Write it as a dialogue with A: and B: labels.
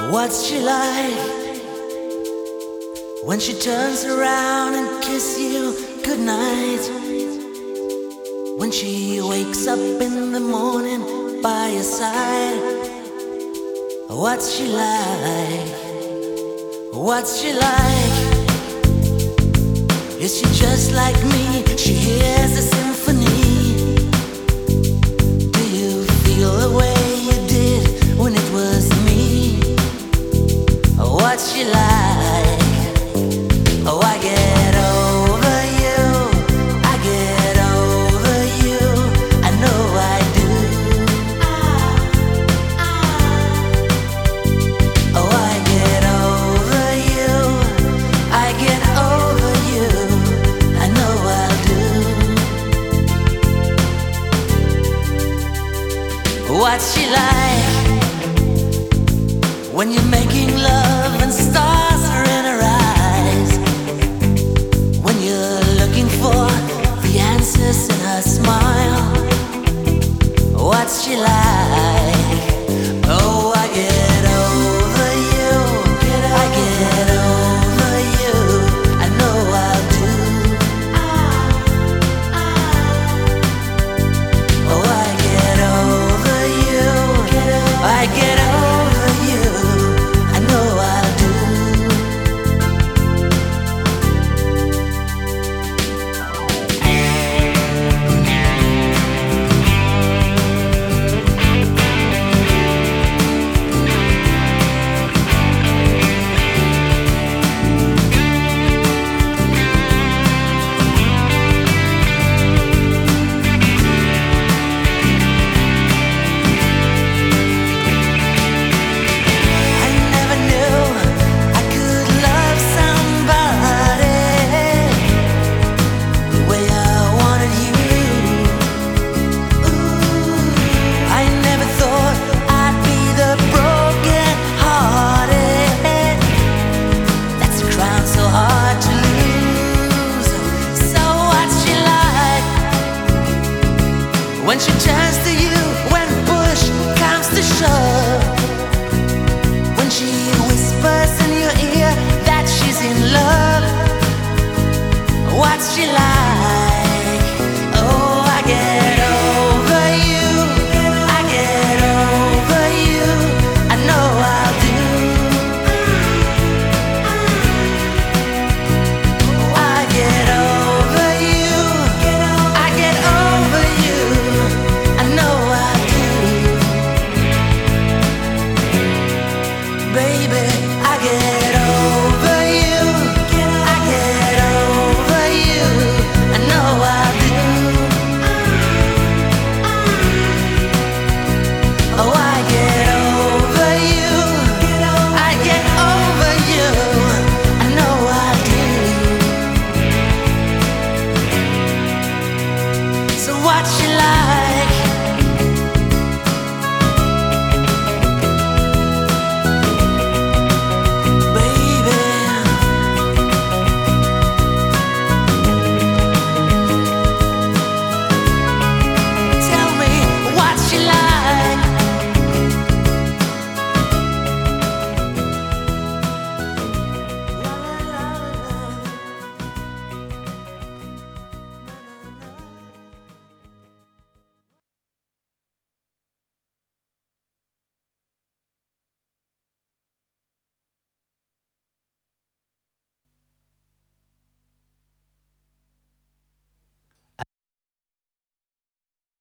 A: What's she like when she turns around and kisses you goodnight? When she wakes up in the morning by your side? What's she like? What's she like? Is she just like me? She hears a symphony. Do you feel the way you did when it was me? What's she like? Oh, I get over you. I get over you. I know I do. Oh, I get over you. I get over you. I know I'll do. What's she like when you're making love and stars are in her eyes? When you're looking for the answers in her smile? What's she like?